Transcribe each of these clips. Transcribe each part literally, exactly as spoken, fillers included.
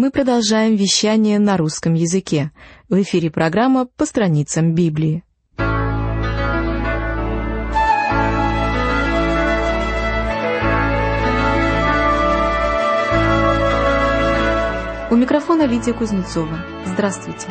Мы продолжаем вещание на русском языке. В эфире программа «По страницам Библии». У микрофона Лидия Кузнецова. Здравствуйте.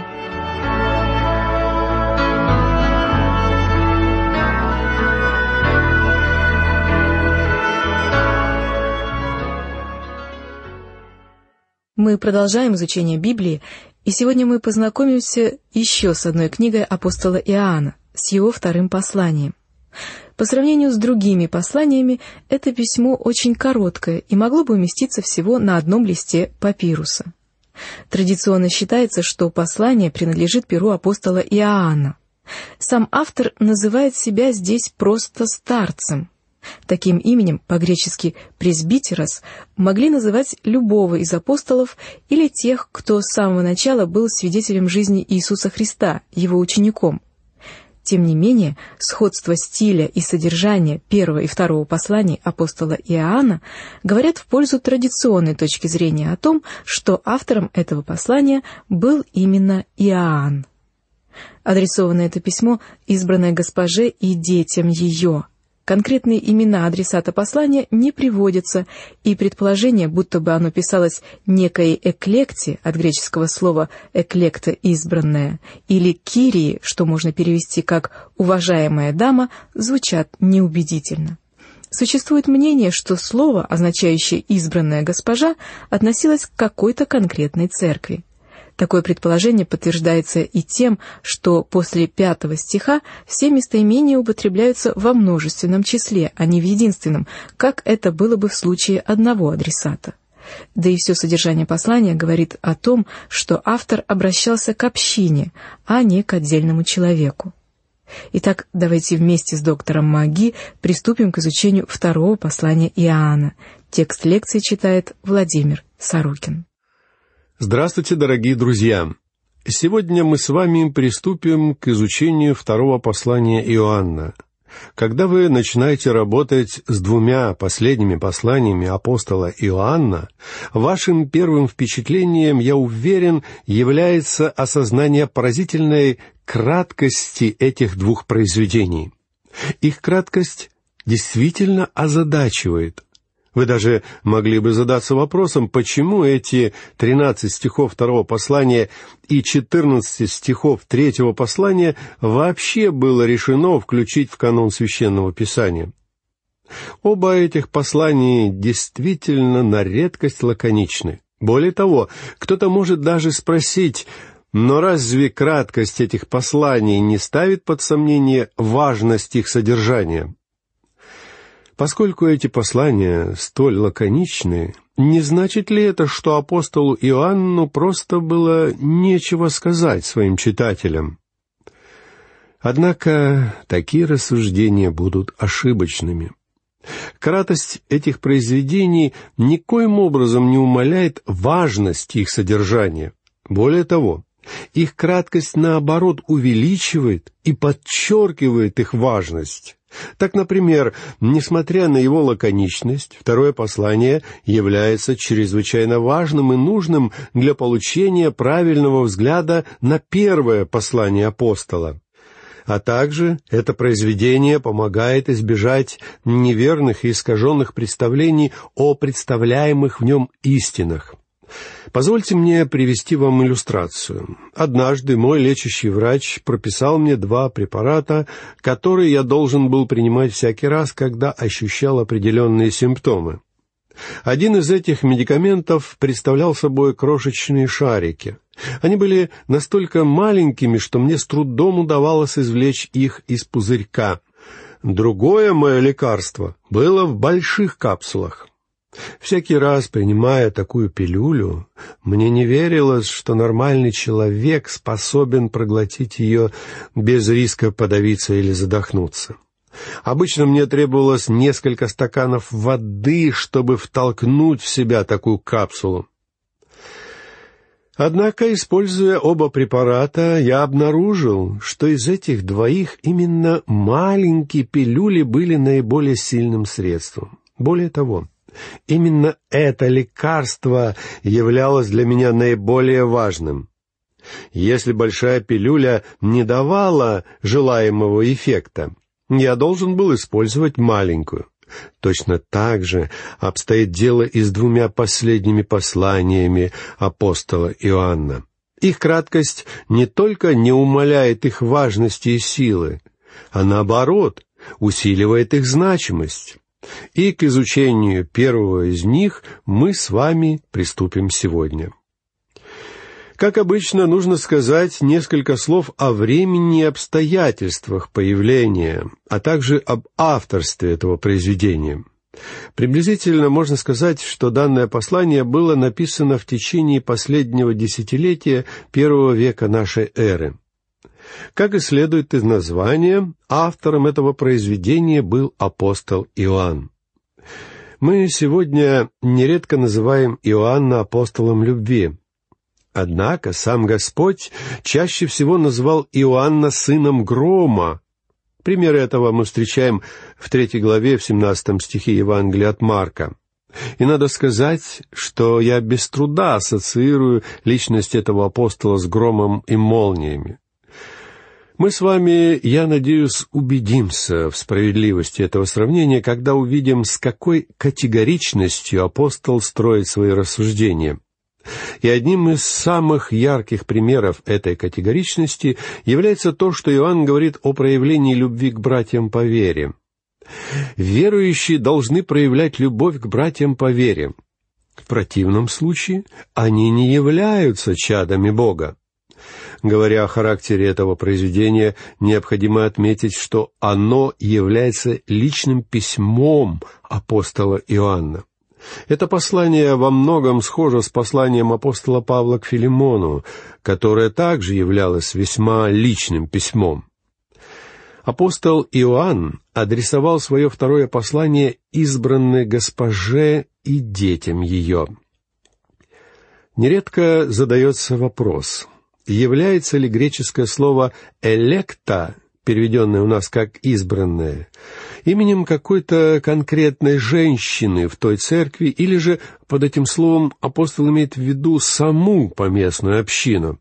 Мы продолжаем изучение Библии, и сегодня мы познакомимся еще с одной книгой апостола Иоанна, с его вторым посланием. По сравнению с другими посланиями, это письмо очень короткое и могло бы уместиться всего на одном листе папируса. Традиционно считается, что послание принадлежит перу апостола Иоанна. Сам автор называет себя здесь просто старцем. Таким именем, по-гречески «пресбитерос», могли называть любого из апостолов или тех, кто с самого начала был свидетелем жизни Иисуса Христа, его учеником. Тем не менее, сходство стиля и содержания первого и второго посланий апостола Иоанна говорят в пользу традиционной точки зрения о том, что автором этого послания был именно Иоанн. Адресовано это письмо избранной госпоже и детям ее. Конкретные имена адресата послания не приводятся, и предположение, будто бы оно писалось некой эклекте, от греческого слова «эклекта» — «избранная», или «кирии», что можно перевести как «уважаемая дама», звучат неубедительно. Существует мнение, что слово, означающее «избранная госпожа», относилось к какой-то конкретной церкви. Такое предположение подтверждается и тем, что после пятого стиха все местоимения употребляются во множественном числе, а не в единственном, как это было бы в случае одного адресата. Да и все содержание послания говорит о том, что автор обращался к общине, а не к отдельному человеку. Итак, давайте вместе с доктором Маги приступим к изучению второго послания Иоанна. Текст лекции читает Владимир Сорокин. Здравствуйте, дорогие друзья! Сегодня мы с вами приступим к изучению второго послания Иоанна. Когда вы начинаете работать с двумя последними посланиями апостола Иоанна, вашим первым впечатлением, я уверен, является осознание поразительной краткости этих двух произведений. Их краткость действительно озадачивает. Вы даже могли бы задаться вопросом, почему эти тринадцать стихов второго послания и четырнадцать стихов третьего послания вообще было решено включить в канон Священного Писания. Оба этих послания действительно на редкость лаконичны. Более того, кто-то может даже спросить, но разве краткость этих посланий не ставит под сомнение важность их содержания? Поскольку эти послания столь лаконичны, не значит ли это, что апостолу Иоанну просто было нечего сказать своим читателям? Однако такие рассуждения будут ошибочными. Кратость этих произведений никоим образом не умаляет важность их содержания. Более того, их краткость, наоборот, увеличивает и подчеркивает их важность. Так, например, несмотря на его лаконичность, второе послание является чрезвычайно важным и нужным для получения правильного взгляда на первое послание апостола. А также это произведение помогает избежать неверных и искаженных представлений о представляемых в нем истинах. Позвольте мне привести вам иллюстрацию. Однажды мой лечащий врач прописал мне два препарата, которые я должен был принимать всякий раз, когда ощущал определенные симптомы. Один из этих медикаментов представлял собой крошечные шарики. Они были настолько маленькими, что мне с трудом удавалось извлечь их из пузырька. Другое мое лекарство было в больших капсулах. Всякий раз, принимая такую пилюлю, мне не верилось, что нормальный человек способен проглотить ее без риска подавиться или задохнуться. Обычно мне требовалось несколько стаканов воды, чтобы втолкнуть в себя такую капсулу. Однако, используя оба препарата, я обнаружил, что из этих двоих именно маленькие пилюли были наиболее сильным средством. Более того, Именно это лекарство являлось для меня наиболее важным. Если большая пилюля не давала желаемого эффекта, я должен был использовать маленькую. Точно так же обстоит дело и с двумя последними посланиями апостола Иоанна. Их краткость не только не умаляет их важности и силы, а наоборот, усиливает их значимость. И к изучению первого из них мы с вами приступим сегодня. Как обычно, нужно сказать несколько слов о времени и обстоятельствах появления, а также об авторстве этого произведения. Приблизительно можно сказать, что данное послание было написано в течение последнего десятилетия первого века нашей эры. Как и следует из названия, автором этого произведения был апостол Иоанн. Мы сегодня нередко называем Иоанна апостолом любви. Однако сам Господь чаще всего назвал Иоанна сыном грома. Пример этого мы встречаем в третьей главе, в семнадцатом стихе Евангелия от Марка. И надо сказать, что я без труда ассоциирую личность этого апостола с громом и молниями. Мы с вами, я надеюсь, убедимся в справедливости этого сравнения, когда увидим, с какой категоричностью апостол строит свои рассуждения. И одним из самых ярких примеров этой категоричности является то, что Иоанн говорит о проявлении любви к братьям по вере. Верующие должны проявлять любовь к братьям по вере. В противном случае они не являются чадами Бога. Говоря о характере этого произведения, необходимо отметить, что оно является личным письмом апостола Иоанна. Это послание во многом схоже с посланием апостола Павла к Филимону, которое также являлось весьма личным письмом. Апостол Иоанн адресовал свое второе послание избранной госпоже и детям ее. Нередко задается вопрос, является ли греческое слово «электа», переведенное у нас как «избранное», именем какой-то конкретной женщины в той церкви, или же под этим словом апостол имеет в виду саму поместную общину.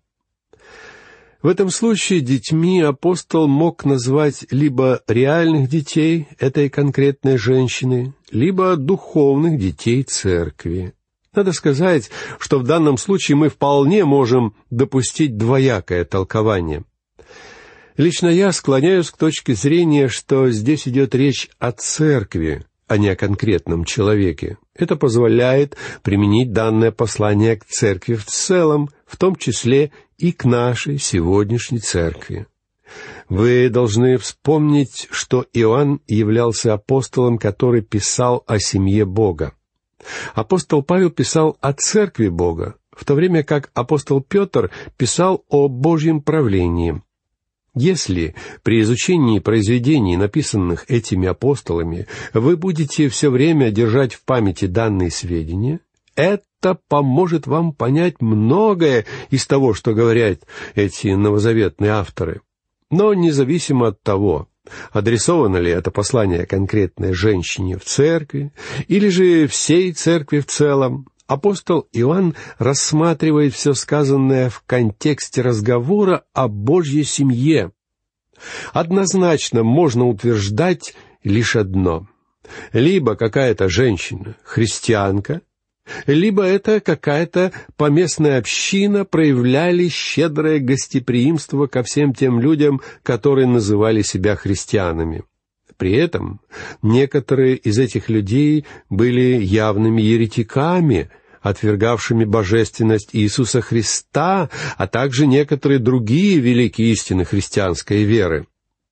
В этом случае детьми апостол мог назвать либо реальных детей этой конкретной женщины, либо духовных детей церкви. Надо сказать, что в данном случае мы вполне можем допустить двоякое толкование. Лично я склоняюсь к точке зрения, что здесь идет речь о церкви, а не о конкретном человеке. Это позволяет применить данное послание к церкви в целом, в том числе и к нашей сегодняшней церкви. Вы должны вспомнить, что Иоанн являлся апостолом, который писал о семье Бога. Апостол Павел писал о церкви Бога, в то время как апостол Петр писал о Божьем правлении. Если при изучении произведений, написанных этими апостолами, вы будете все время держать в памяти данные сведения, это поможет вам понять многое из того, что говорят эти новозаветные авторы. Но независимо от того, адресовано ли это послание конкретной женщине в церкви, или же всей церкви в целом, апостол Иоанн рассматривает все сказанное в контексте разговора о Божьей семье. Однозначно можно утверждать лишь одно. Либо какая-то женщина христианка, либо это какая-то поместная община проявляли щедрое гостеприимство ко всем тем людям, которые называли себя христианами. При этом некоторые из этих людей были явными еретиками, отвергавшими божественность Иисуса Христа, а также некоторые другие великие истины христианской веры.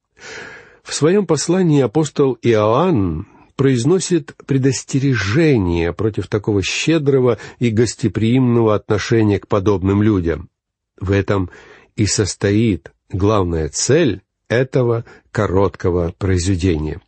В своем послании апостол Иоанн произносит предостережение против такого щедрого и гостеприимного отношения к подобным людям. В этом и состоит главная цель этого короткого произведения.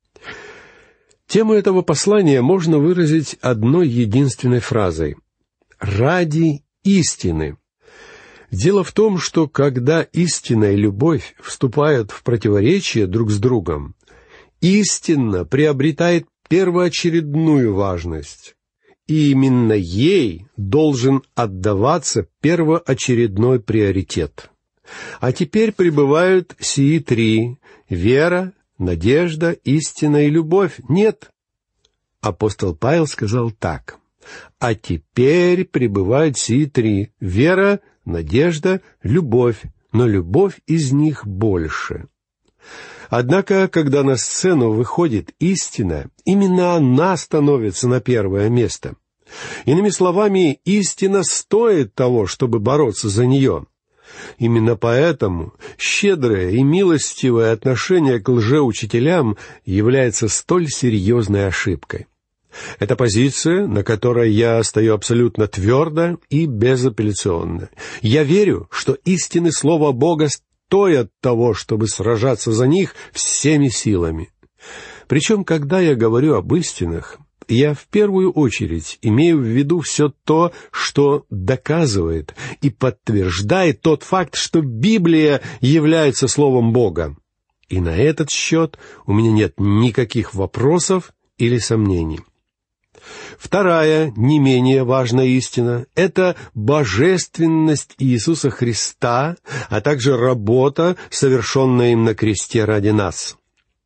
Тему этого послания можно выразить одной единственной фразой «ради истины». Дело в том, что когда истина и любовь вступают в противоречие друг с другом, истина приобретает первоочередную важность, и именно ей должен отдаваться первоочередной приоритет. А теперь пребывают сии три — вера, надежда, истина и любовь. Нет. Апостол Павел сказал так: «А теперь пребывают сии три — вера, надежда, любовь, но любовь из них больше». Однако, когда на сцену выходит истина, именно она становится на первое место. Иными словами, истина стоит того, чтобы бороться за нее. Именно поэтому щедрое и милостивое отношение к лжеучителям является столь серьезной ошибкой. Это позиция, на которой я стою абсолютно твердо и безапелляционно. Я верю, что истины Слова Бога стоят того, чтобы сражаться за них всеми силами. Причем, когда я говорю об истинах, я в первую очередь имею в виду все то, что доказывает и подтверждает тот факт, что Библия является Словом Бога. И на этот счет у меня нет никаких вопросов или сомнений. Вторая, не менее важная истина — это божественность Иисуса Христа, а также работа, совершенная им на кресте ради нас.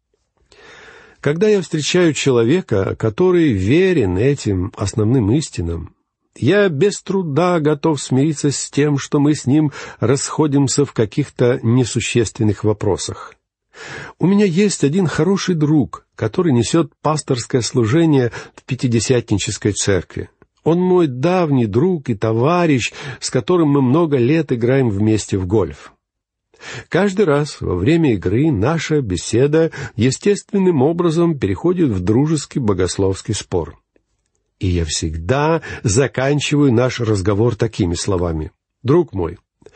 Когда я встречаю человека, который верен этим основным истинам, я без труда готов смириться с тем, что мы с ним расходимся в каких-то несущественных вопросах. У меня есть один хороший друг, который несет пасторское служение в Пятидесятнической церкви. Он мой давний друг и товарищ, с которым мы много лет играем вместе в гольф. Каждый раз во время игры наша беседа естественным образом переходит в дружеский богословский спор. И я всегда заканчиваю наш разговор такими словами: «Друг мой,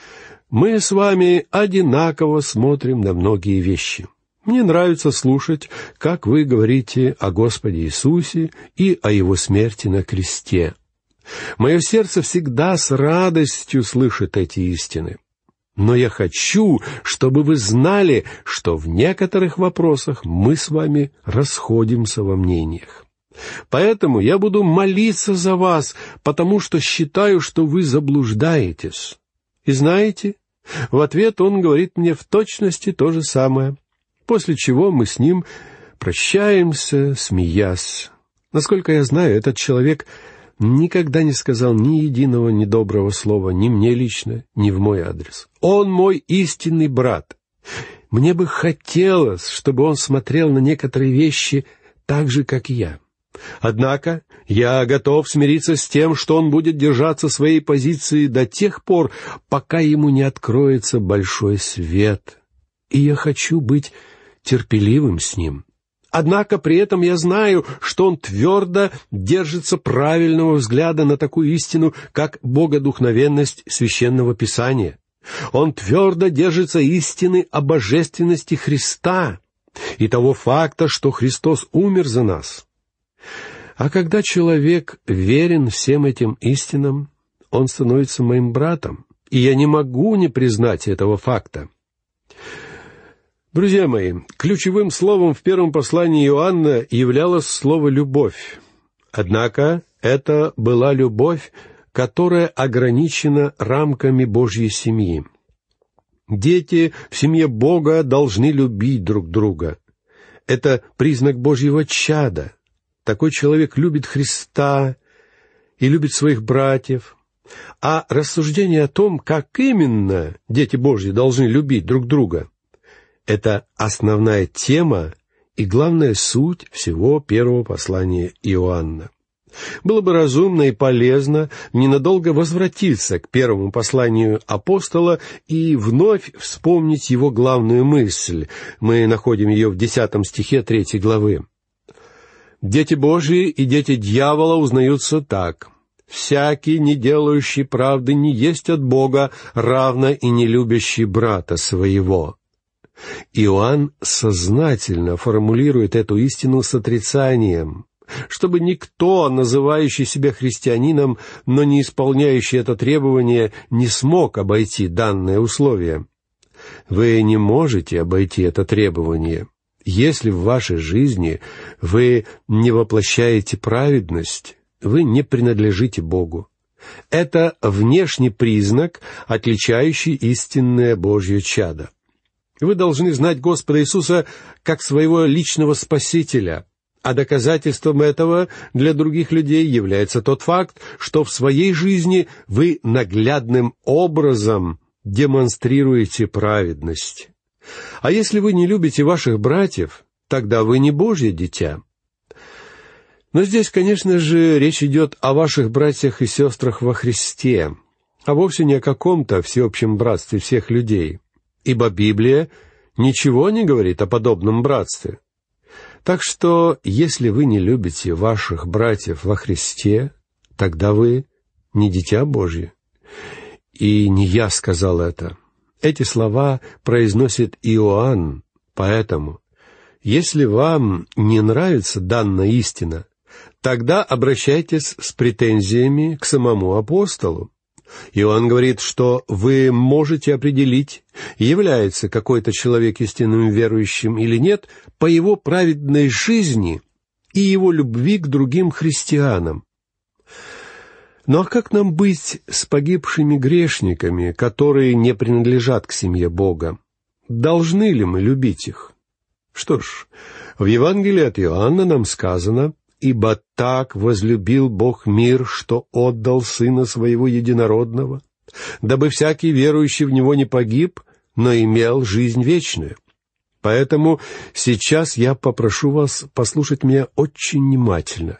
мы с вами одинаково смотрим на многие вещи. Мне нравится слушать, как вы говорите о Господе Иисусе и о Его смерти на кресте. Мое сердце всегда с радостью слышит эти истины. Но я хочу, чтобы вы знали, что в некоторых вопросах мы с вами расходимся во мнениях. Поэтому я буду молиться за вас, потому что считаю, что вы заблуждаетесь». И знаете, в ответ он говорит мне в точности то же самое, после чего мы с ним прощаемся, смеясь. Насколько я знаю, этот человек никогда не сказал ни единого недоброго слова ни мне лично, ни в мой адрес. Он мой истинный брат. Мне бы хотелось, чтобы он смотрел на некоторые вещи так же, как и я. Однако я готов смириться с тем, что он будет держаться своей позиции до тех пор, пока ему не откроется большой свет. И я хочу быть терпеливым с ним. Однако при этом я знаю, что он твердо держится правильного взгляда на такую истину, как богодухновенность Священного Писания. Он твердо держится истины о божественности Христа и того факта, что Христос умер за нас. А когда человек верен всем этим истинам, он становится моим братом, и я не могу не признать этого факта. Друзья мои, ключевым словом в первом послании Иоанна являлось слово «любовь». Однако это была любовь, которая ограничена рамками Божьей семьи. Дети в семье Бога должны любить друг друга. Это признак Божьего чада. Такой человек любит Христа и любит своих братьев. А рассуждение о том, как именно дети Божьи должны любить друг друга, это основная тема и главная суть всего первого послания Иоанна. Было бы разумно и полезно ненадолго возвратиться к первому посланию апостола и вновь вспомнить его главную мысль. Мы находим ее в десятом стихе третьей главы. «Дети Божии и дети дьявола узнаются так: всякий, не делающий правды, не есть от Бога, равно и не любящий брата своего». Иоанн сознательно формулирует эту истину с отрицанием, чтобы никто, называющий себя христианином, но не исполняющий это требование, не смог обойти данное условие. Вы не можете обойти это требование. Если в вашей жизни вы не воплощаете праведность, вы не принадлежите Богу. Это внешний признак, отличающий истинное Божье чадо. Вы должны знать Господа Иисуса как своего личного Спасителя, а доказательством этого для других людей является тот факт, что в своей жизни вы наглядным образом демонстрируете праведность. А если вы не любите ваших братьев, тогда вы не Божье дитя. Но здесь, конечно же, речь идет о ваших братьях и сестрах во Христе, а вовсе не о каком-то всеобщем братстве всех людей, ибо Библия ничего не говорит о подобном братстве. Так что, если вы не любите ваших братьев во Христе, тогда вы не дитя Божье. И не я сказал это. Эти слова произносит Иоанн, поэтому, если вам не нравится данная истина, тогда обращайтесь с претензиями к самому апостолу. Иоанн говорит, что вы можете определить, является какой-то человек истинным верующим или нет, по его праведной жизни и его любви к другим христианам. Ну а как нам быть с погибшими грешниками, которые не принадлежат к семье Бога? Должны ли мы любить их? Что ж, в Евангелии от Иоанна нам сказано: «Ибо так возлюбил Бог мир, что отдал Сына Своего Единородного, дабы всякий верующий в Него не погиб, но имел жизнь вечную». Поэтому сейчас я попрошу вас послушать меня очень внимательно.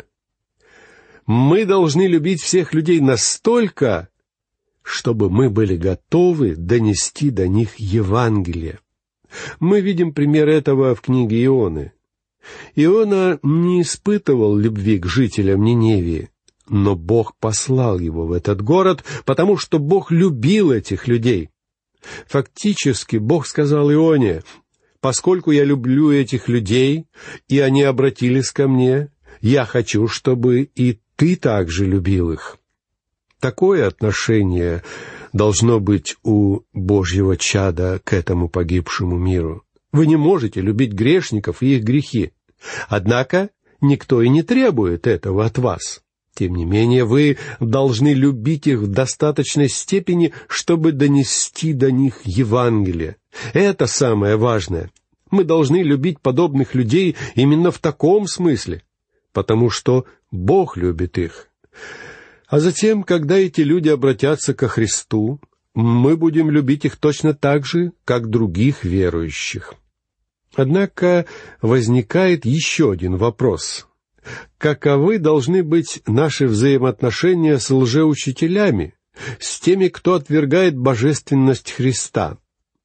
Мы должны любить всех людей настолько, чтобы мы были готовы донести до них Евангелие. Мы видим пример этого в книге Ионы. Иона не испытывал любви к жителям Ниневии, но Бог послал его в этот город, потому что Бог любил этих людей. Фактически Бог сказал Ионе: «Поскольку я люблю этих людей, и они обратились ко мне, я хочу, чтобы и ты также любил их». Такое отношение должно быть у Божьего чада к этому погибшему миру. Вы не можете любить грешников и их грехи. Однако никто и не требует этого от вас. Тем не менее, вы должны любить их в достаточной степени, чтобы донести до них Евангелие. Это самое важное. Мы должны любить подобных людей именно в таком смысле, потому что Бог любит их. А затем, когда эти люди обратятся ко Христу, мы будем любить их точно так же, как других верующих. Однако возникает еще один вопрос. Каковы должны быть наши взаимоотношения с лжеучителями, с теми, кто отвергает божественность Христа?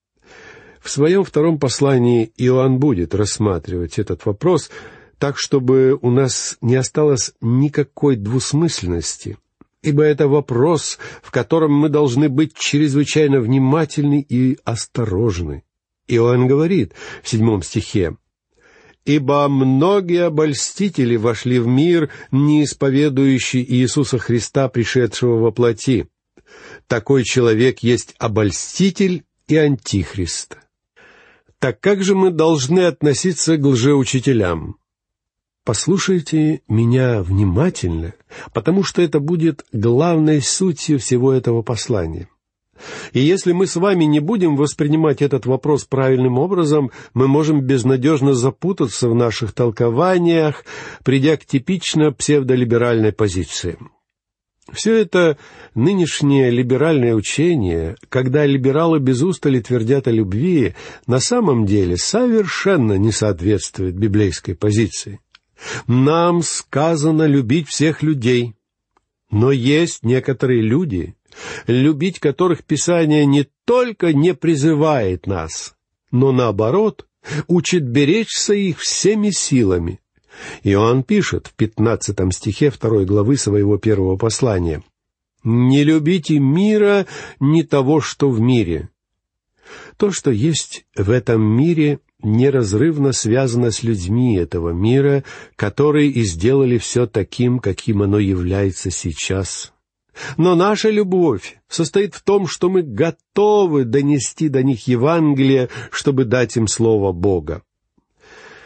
В своем втором послании Иоанн будет рассматривать этот вопрос так, чтобы у нас не осталось никакой двусмысленности, ибо это вопрос, в котором мы должны быть чрезвычайно внимательны и осторожны. Иоанн говорит в седьмом стихе: «Ибо многие обольстители вошли в мир, не исповедующий Иисуса Христа, пришедшего во плоти. Такой человек есть обольститель и антихрист». Так как же мы должны относиться к лжеучителям? Послушайте меня внимательно, потому что это будет главной сутью всего этого послания. И если мы с вами не будем воспринимать этот вопрос правильным образом, мы можем безнадежно запутаться в наших толкованиях, придя к типично псевдолиберальной позиции. Все это нынешнее либеральное учение, когда либералы без устали твердят о любви, на самом деле совершенно не соответствует библейской позиции. Нам сказано любить всех людей, но есть некоторые люди, любить которых Писание не только не призывает нас, но, наоборот, учит беречься их всеми силами. Иоанн пишет в пятнадцатом стихе второй главы своего первого послания: «Не любите мира, ни того, что в мире». То, что есть в этом мире, неразрывно связано с людьми этого мира, которые и сделали все таким, каким оно является сейчас. Но наша любовь состоит в том, что мы готовы донести до них Евангелие, чтобы дать им Слово Бога.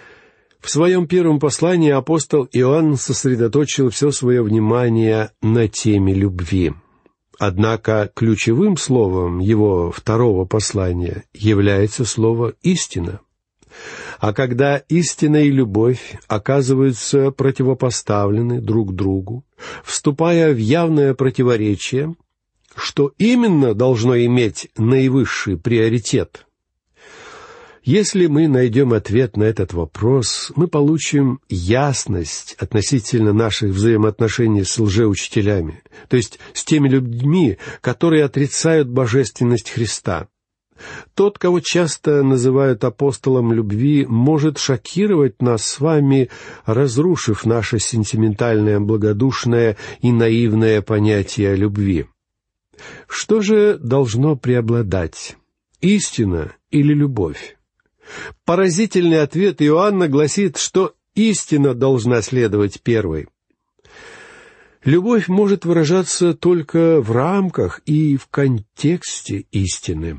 В своем первом послании апостол Иоанн сосредоточил все свое внимание на теме любви. Однако ключевым словом его второго послания является слово «истина». А когда истина и любовь оказываются противопоставлены друг другу, вступая в явное противоречие, что именно должно иметь наивысший приоритет? Если мы найдем ответ на этот вопрос, мы получим ясность относительно наших взаимоотношений с лжеучителями, то есть с теми людьми, которые отрицают божественность Христа. Тот, кого часто называют апостолом любви, может шокировать нас с вами, разрушив наше сентиментальное, благодушное и наивное понятие о любви. Что же должно преобладать? Истина или любовь? Поразительный ответ Иоанна гласит, что истина должна следовать первой. Любовь может выражаться только в рамках и в контексте истины.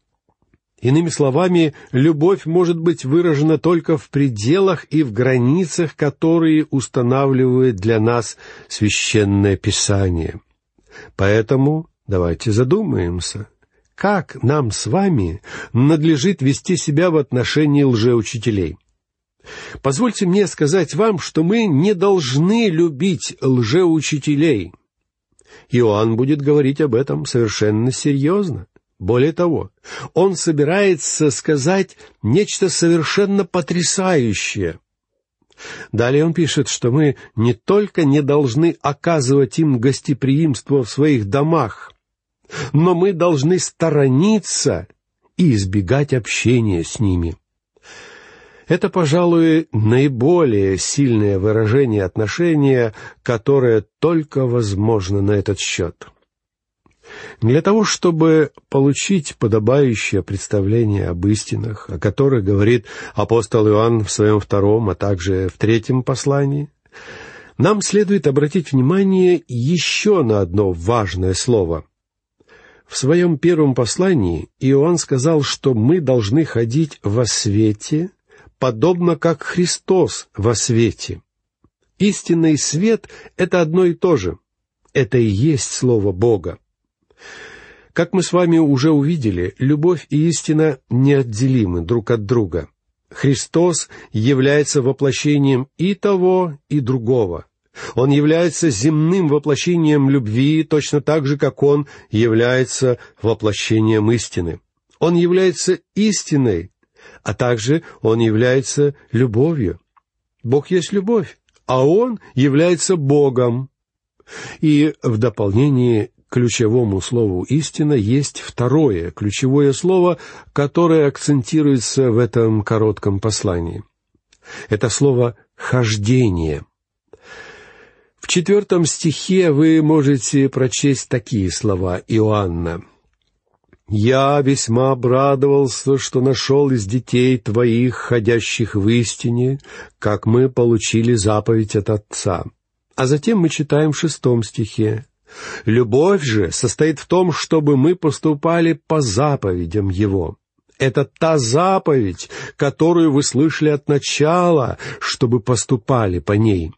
Иными словами, любовь может быть выражена только в пределах и в границах, которые устанавливает для нас Священное Писание. Поэтому давайте задумаемся, как нам с вами надлежит вести себя в отношении лжеучителей. Позвольте мне сказать вам, что мы не должны любить лжеучителей. Иоанн будет говорить об этом совершенно серьезно. Более того, он собирается сказать нечто совершенно потрясающее. Далее он пишет, что мы не только не должны оказывать им гостеприимство в своих домах, но мы должны сторониться и избегать общения с ними. Это, пожалуй, наиболее сильное выражение отношения, которое только возможно на этот счет. Для того, чтобы получить подобающее представление об истинах, о которых говорит апостол Иоанн в своем втором, а также в третьем послании, нам следует обратить внимание еще на одно важное слово. В своем первом послании Иоанн сказал, что мы должны ходить во свете, подобно как Христос во свете. Истинный свет — это одно и то же. Это и есть Слово Бога. Как мы с вами уже увидели, любовь и истина неотделимы друг от друга. Христос является воплощением и того, и другого. Он является земным воплощением любви, точно так же, как Он является воплощением истины. Он является истиной, а также Он является любовью. Бог есть любовь, а Он является Богом. И в дополнение к ключевому слову «истина» есть второе ключевое слово, которое акцентируется в этом коротком послании. Это слово «хождение». В четвертом стихе вы можете прочесть такие слова Иоанна. «Я весьма обрадовался, что нашел из детей твоих, ходящих в истине, как мы получили заповедь от Отца». А затем мы читаем в шестом стихе. «Любовь же состоит в том, чтобы мы поступали по заповедям Его». Это та заповедь, которую вы слышали от начала, чтобы поступали по ней.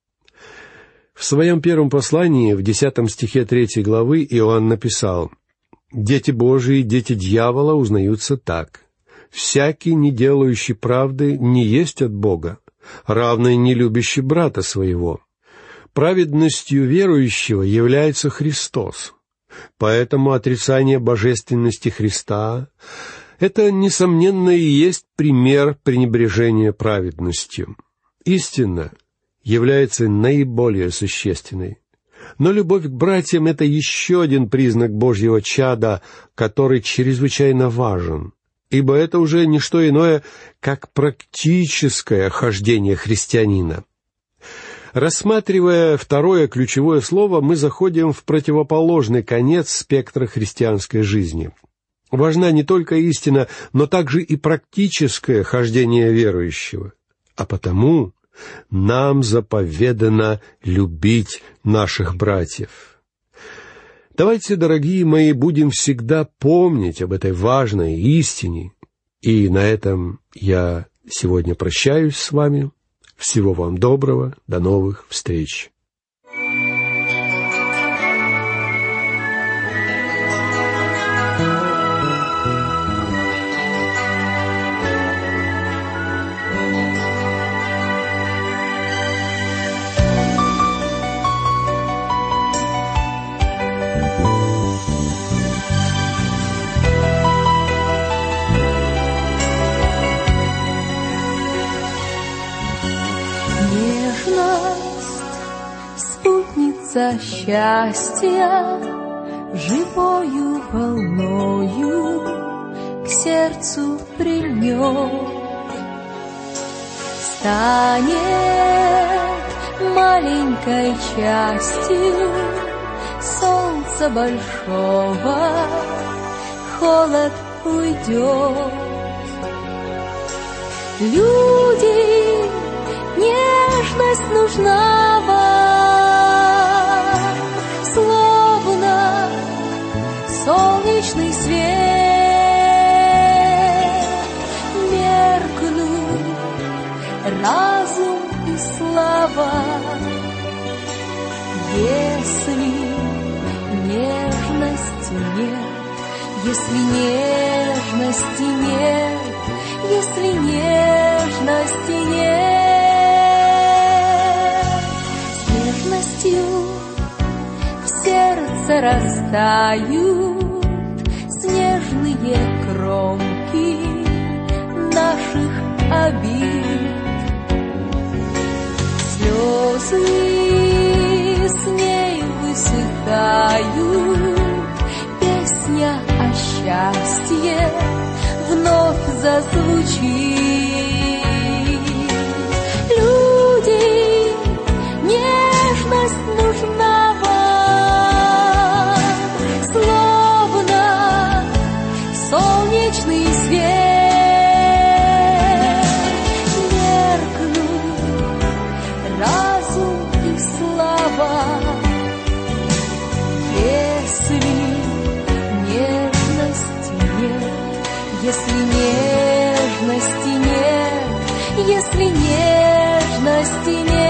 В своем первом послании, в десятом стихе третьей главы, Иоанн написал: «Дети Божии и дети дьявола узнаются так. Всякий, не делающий правды, не есть от Бога, равно и не любящий брата своего. Праведностью верующего является Христос. Поэтому отрицание божественности Христа — это, несомненно, и есть пример пренебрежения праведностью. Истина является наиболее существенной. Но любовь к братьям — это еще один признак Божьего чада, который чрезвычайно важен, ибо это уже не что иное, как практическое хождение христианина. Рассматривая второе ключевое слово, мы заходим в противоположный конец спектра христианской жизни. Важна не только истина, но также и практическое хождение верующего. А потому нам заповедано любить наших братьев. Давайте, дорогие мои, будем всегда помнить об этой важной истине. И на этом я сегодня прощаюсь с вами. Всего вам доброго, до новых встреч. Счастья живою волною к сердцу прильнет, станет маленькой частью солнца большого, холод уйдет. Люди, нежность нужна вам, словно солнечный свет, меркнут разум и слава, если нежности нет, если нежности нет, если нежности нет. С нежностью в сердце растают снежные кромки наших обид. Слезы с ней высыхают, песня о счастье вновь зазвучит. Люди, нежность нужна вам, словно солнечный свет, меркнут разум и слава, если нежности нет, если нежности нет, если нежности нет.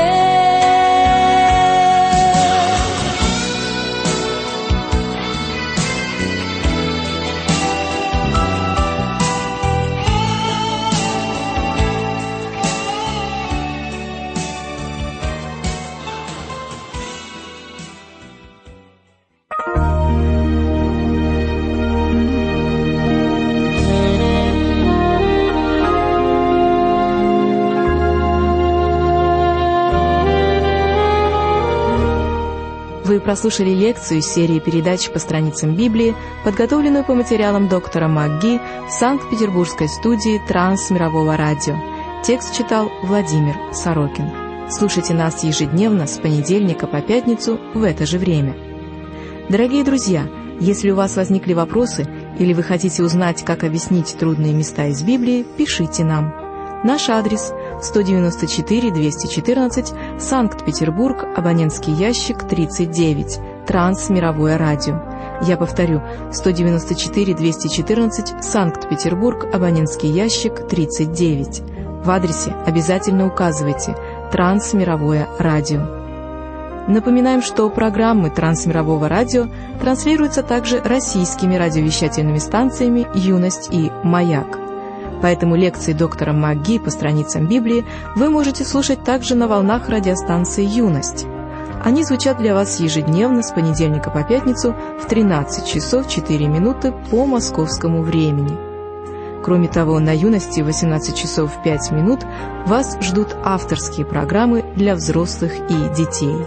Вы прослушали лекцию из серии передач по страницам Библии, подготовленную по материалам доктора МакГи в Санкт-Петербургской студии Трансмирового радио. Текст читал Владимир Сорокин. Слушайте нас ежедневно с понедельника по пятницу в это же время. Дорогие друзья, если у вас возникли вопросы или вы хотите узнать, как объяснить трудные места из Библии, пишите нам. Наш адрес – сто девяносто четыре двести четырнадцать, Санкт-Петербург, абонентский ящик тридцать девять, Трансмировое радио. Я повторю, сто девяносто четыре двести четырнадцать, Санкт-Петербург, абонентский ящик тридцать девять. В адресе обязательно указывайте «Трансмировое радио». Напоминаем, что программы Трансмирового радио транслируются также российскими радиовещательными станциями «Юность» и «Маяк». Поэтому лекции доктора МакГи по страницам Библии вы можете слушать также на волнах радиостанции «Юность». Они звучат для вас ежедневно с понедельника по пятницу в тринадцать часов четыре минуты по московскому времени. Кроме того, на «Юности» в восемнадцать часов пять минут вас ждут авторские программы для взрослых и детей.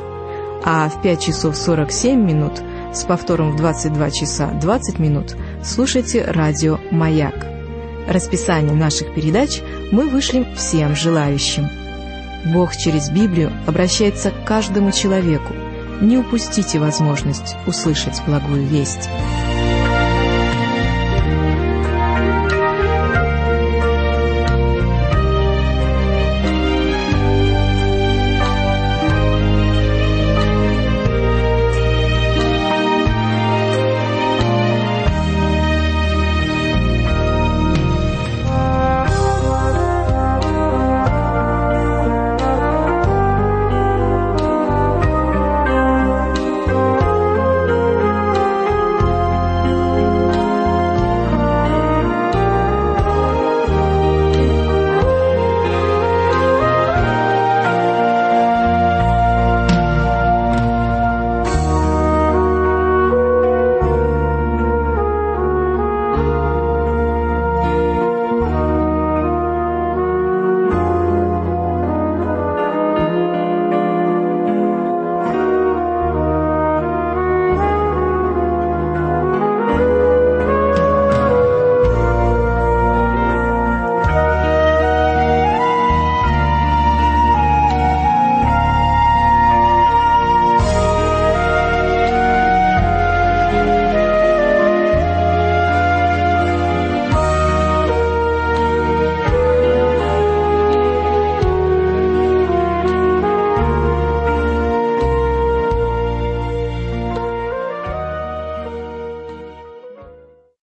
А в пять часов сорок семь минут с повтором в двадцать два часа двадцать минут слушайте радио «Маяк». Расписание наших передач мы вышлем всем желающим. Бог через Библию обращается к каждому человеку. Не упустите возможность услышать благую весть.